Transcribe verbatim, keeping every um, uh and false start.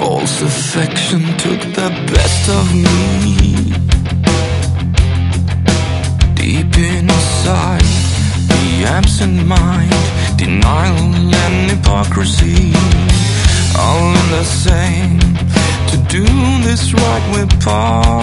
False affection took the best of me. Deep inside, the absent mind, denial and hypocrisy, all in the same. To do this right we part.